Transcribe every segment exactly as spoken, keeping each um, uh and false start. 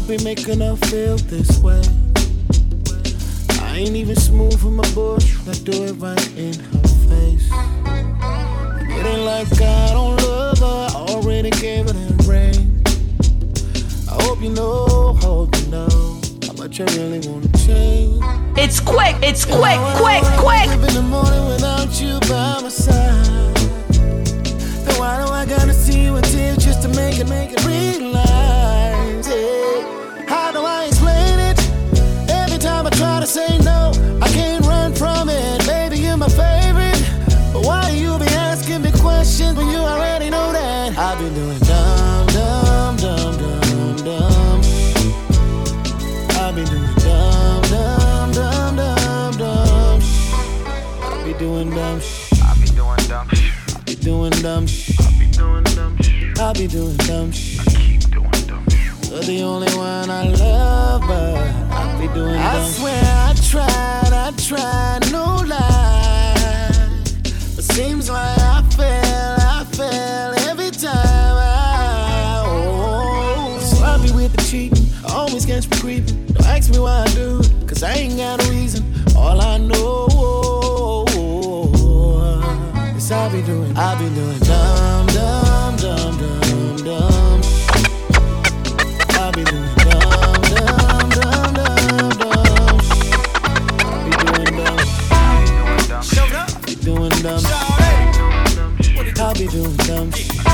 be making her feel this way. I ain't even smooth in my bush, I do it right in her face. It ain't like I don't love her, I already gave her that ring. I hope you know, hope you know how much I really wanna change. It's quick, it's quick, quick, quick. Live in the morning without you by my side. Then why do I gotta see you in tears just to make it, make it realize? Yeah. How do I explain it? Every time I try to say no, I can't run from it. Baby, you're my favorite, but why do you be asking me questions when you already know that? I've been doing dumb, dumb, dumb, dumb, dumb. I've been doing dumb, dumb, dumb, dumb, dumb. I be doing dumb shit. I be doing dumb shit. I be doing dumb shit. I be doing dumb shit. I be doing dumb shit. I keep doing dumb shit. You're the only one I love, but I be doing dumb shit. I swear I tried, I tried, no lie. But seems like I fail, I fail every time I, oh. So I be with the cheating, always catch me creeping. Don't ask me why I do it, cause I ain't got a reason. All I know is I be doing, I be doing dumb, dumb, dumb, dumb, dumb. I be doing dumb, dumb, dumb, dumb, dumb. I be doing dumb. I be doing dumb. I be doing dumb.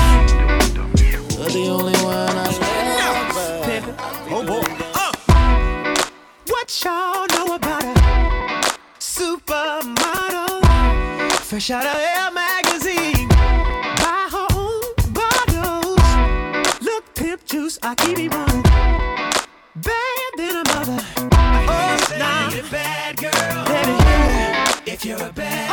You're the only one I love. Oh boy. Uh. What y'all know about a supermodel? Fresh out of Elle magazine. Buy her own bottles. Look, pimp juice, I keep it one. Bad than a mother. Oh, nah. You need a bad girl. Baby, if you're a bad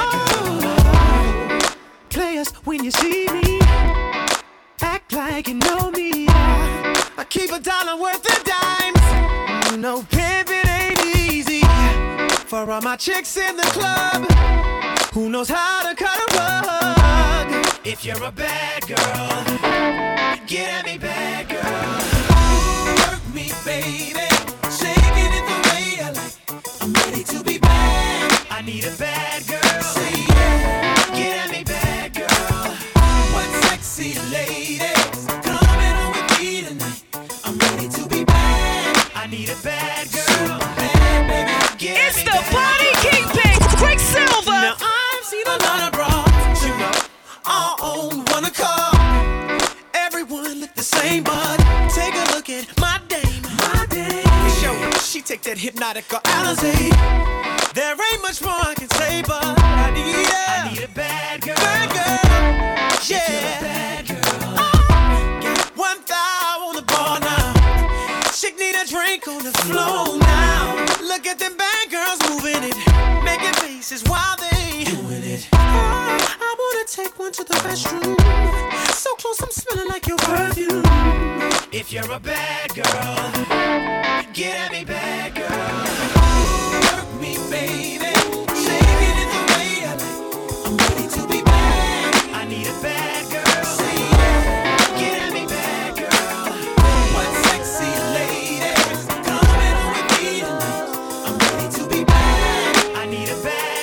oh, girl. Players, when you see me, act like you know me. I keep a dollar worth of dimes. No pimpin' ain't easy. For all my chicks in the club, who knows how to cut a rug? If you're a bad girl, get at me, bad girl. Work me, baby. Shaking it the way I like. I'm ready to be bad. I need a bad girl. Say yeah. Get at me, bad girl. What sexy ladies coming on with me tonight? I'm ready to be bad. I need a bad girl. Bad, baby. Get at It's me, the bad Body girl. King Quicksilver. Now I've seen a lot of bras, you know, all on one accord. Everyone look the same, but take a look at my dame. My dame. Show she take that hypnotic or Alizé. There ain't much more I can say, but I need a, I need a bad girl. Bad girl. Yeah. If you're a bad girl. Oh, got one thigh on the bar now. Chick need a drink on the floor now. Look at them bad girls moving it, making faces while they doing it. Oh, I wanna take one to the restroom. So close, I'm smelling like your perfume. If you're a bad girl, get at me, bad girl. Work me, baby. Shaking it the way I like. I'm ready to be bad. I need a bad girl. Say yeah. Get at me, bad girl. What sexy ladies coming on with me tonight? I'm ready to be bad. I need a bad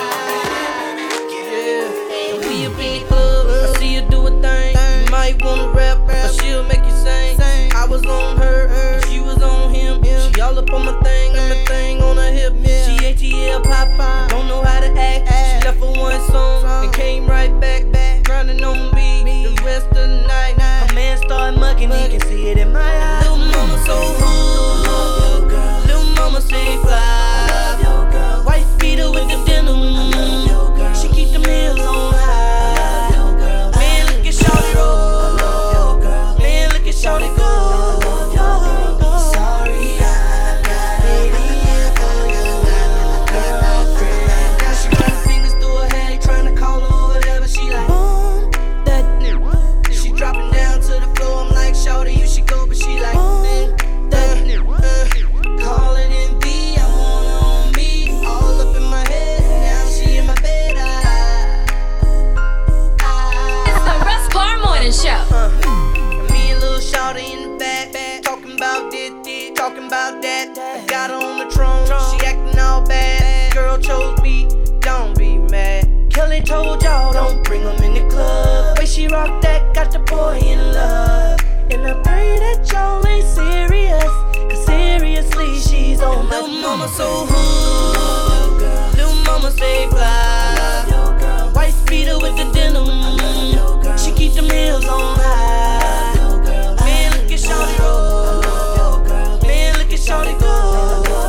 girl. Yeah, we up in the club. I see you do a thing. You might wanna rap, but she'll make you sing. I was on her, and she was on him. She all up on my thing, and my thing on her hip. She A T L Popeye, don't know how to act. She left for one song and came right back, grinding on me the rest of the night. A man started mugging, he can see it in my eyes. Little mama so hood, little mama say fly. White Peter with the denim, she keep them heels on high. Man, look at shawty roll, man, look at shawty go. Sorry, I got it in. y'all chose me, don't be mad. Kelly told y'all don't bring them in the club. Way she rock that got the boy in love. And I pray that y'all ain't serious, cause seriously she's on my little mama so hood, little mama stay fly. White beater with the denim, she keep them heels on high. Man, look at shawty roll, man, look at shawty go.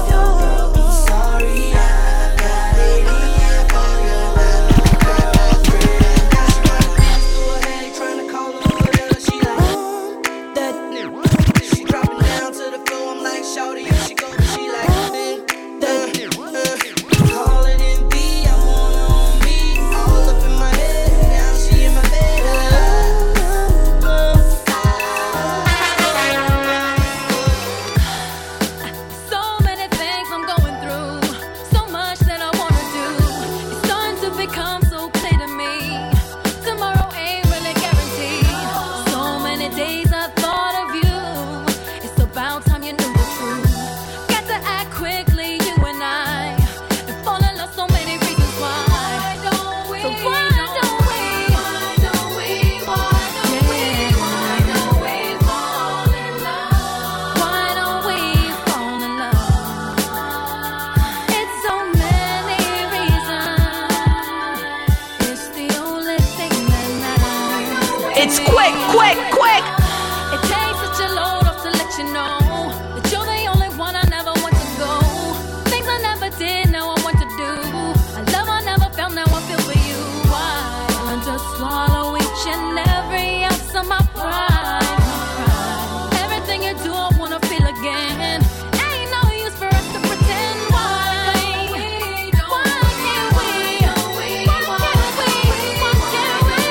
It's quick, quick, quick. It takes such a load off to let you know that you're the only one I never want to go. Things I never did, now I want to do. A love I never felt, now I feel for you. Why? I just swallow each and every ounce of my pride. pride. Everything you do, I wanna feel again. Ain't no use for us to pretend. Why? Why can't we? Why can't we? Why can't we?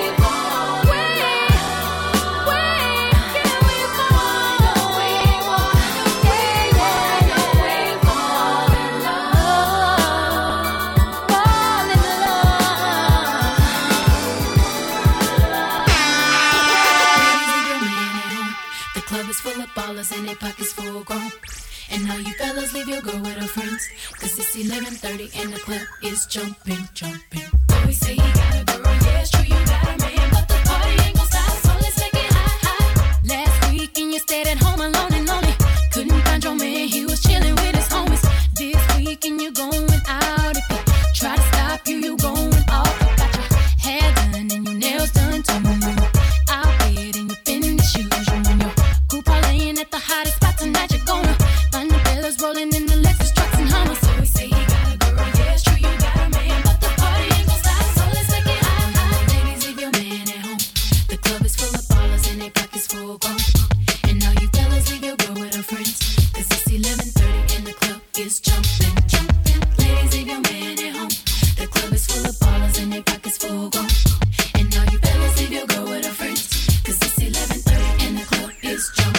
And their pockets full grown. And all you fellas leave your girl with her friends, cause it's eleven thirty and the club is jumping, jumping. Always say you got a girl, yeah it's true you got a man, but the party ain't gon' stop, so let's make it hot, hot. Last weekend you stayed at home alone and lonely. Couldn't find your man, he was chilling with his homies. This weekend you going out. If he try to stop you, you going off. You got your hair done and your nails done too. Out bed and you finish shoes. At the hottest spot tonight, you're gonna find the fellas rolling in the Lexus trucks and Hummers. So we say you got a girl, yeah it's true you got a man, but the party ain't gon' stop, so let's make it hot, hot. Ladies, leave your man at home. The club is full of ballers and their pockets full grown. And all you fellas leave your girl with her friends, cause it's eleven thirty and the club is jumping, jumping. Ladies, leave your man at home. The club is full of ballers and their pockets full grown. And all you fellas leave your girl with her friends, cause it's eleven thirty and the club is jumping.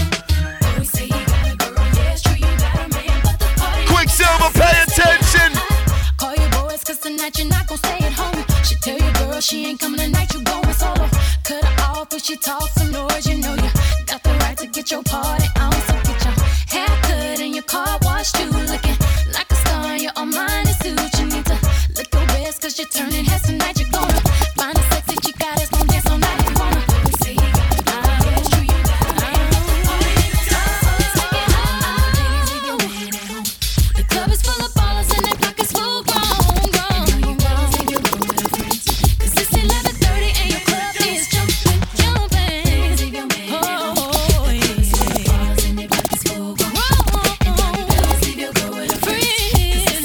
Quicksilver, pay attention. Call your boys, cause tonight you're not gon' stay at home. She tell your girl she ain't coming tonight, you going solo. Cut her off when she talks some noise, you know you got the right to get your party on. So get your hair cut and your car washed too. Looking like a star in your own mind is suit. You need to look your best, cause you're turning heads tonight. You're gonna find a sexy chick that's gon' dance all night if you wanna. We say you got a girl, yeah, it's true you got a man. Club is full of ballers and their pockets full grown, grown. And all you fellas leave your girl with her friends, cause it's eleven thirty and your club is jumping, jumping. Ladies, leave your man at home. The club is full of ballers and their pockets full grown. And all you fellas leave your girl with her friends,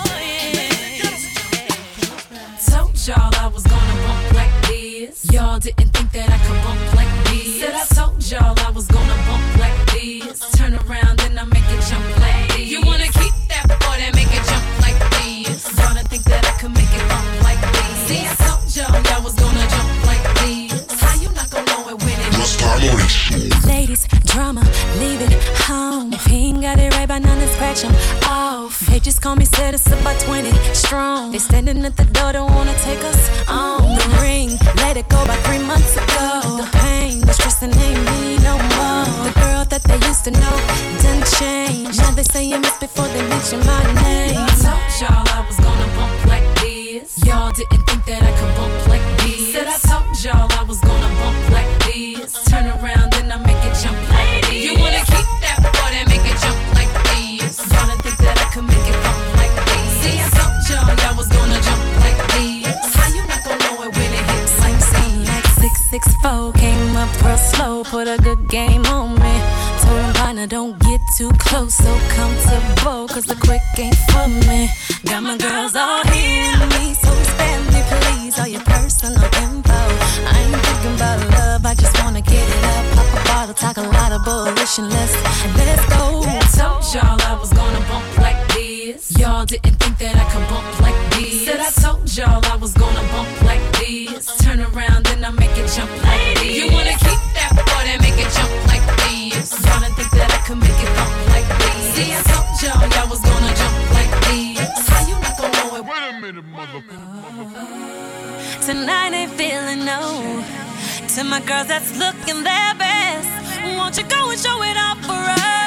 told y'all I was gonna bump like this. Y'all didn't think that I could bump like this. Said I told y'all I was gonna bump like this. Turn around and I make it jump like this. You wanna keep that boy that make it jump like this. Y'all didn't think that I could make it bump like this. See, I told y'all y'all was gonna jump like this. How you not gonna know it when it Just harmony. ladies, drama, leave it home. If he ain't got it right by now, then scratch him off. They just call me set us up by twenty strong. They standing at the door, don't wanna take us on. The ring, let it go by three months ago. The pain, the stress, and ain't me no more. The girl that they used to know done changed. Now they say you miss before they mention my name. I told y'all six four, came up real slow, put a good game on me. Told him, partner, don't get too close, so comfortable, cause the quick ain't for me. Got my girls all here with me, so spare me, please, all your personal info. I ain't thinking about love, I just wanna get it up. Pop a bottle, talk a lot of bullshit, and let's, let's go. I told y'all I was gonna bump like this. Y'all didn't think that I could bump like this. Said I told y'all I was gonna bump like this. Turn around and I make it jump like this. You wanna keep that boy and make it jump like this. Y'all didn't think that I could make it bump like this. See, I told y'all y'all was gonna jump like this. How you not gonna know it? Wait a minute, motherfucker. Tonight ain't feeling no. To my girls that's looking their best, won't you go and show it off for us?